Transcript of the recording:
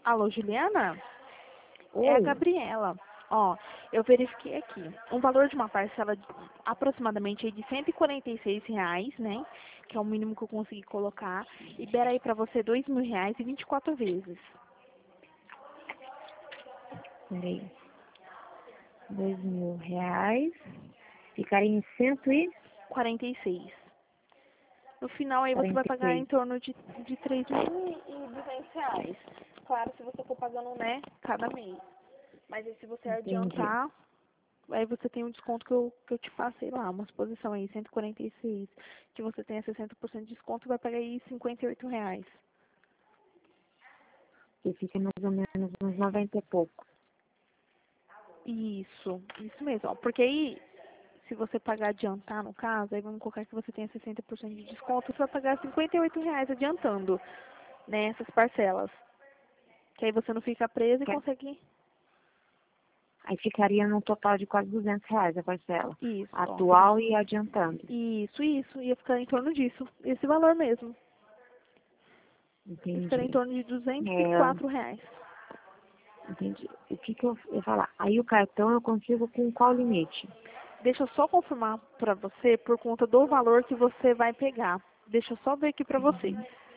Alô, Juliana? É a Oi, Gabriela. Ó, eu verifiquei aqui. Um valor de uma parcela de aproximadamente aí de R$ 146, né? Que é o mínimo que eu consegui colocar. Libera aí pra você R$ 2.000 e 24 vezes. peraí. R$ 2.000. Ficaria em 146. 46. No final aí você vai pagar em torno de R$ 3.200. Claro, se você for pagando, né, cada mês. Mas aí se você Entendi. adiantar, aí você tem um desconto que eu te passei lá, uma exposição aí, 146, que você tem a 60% de desconto, vai pagar aí R$ 58. Que fica mais ou menos uns 90 e pouco. Isso mesmo, ó, porque aí, se você pagar adiantar, no caso, aí vamos colocar que você tem 60% de desconto, você vai pagar R$ 58 adiantando, né, essas parcelas. Que aí você não fica preso e Que- consegue, Aí ficaria num total de quase R$ 200 a parcela. isso, ó, Atual e adiantando. isso, ia ficar em torno disso, esse valor mesmo. Ia ficar em Entendi. torno de duzentos e É, quatro reais. entendi. O que que eu ia falar? Aí o cartão eu consigo com qual limite? Deixa eu só confirmar pra você por conta do valor que você vai pegar. Deixa eu só ver aqui pra você.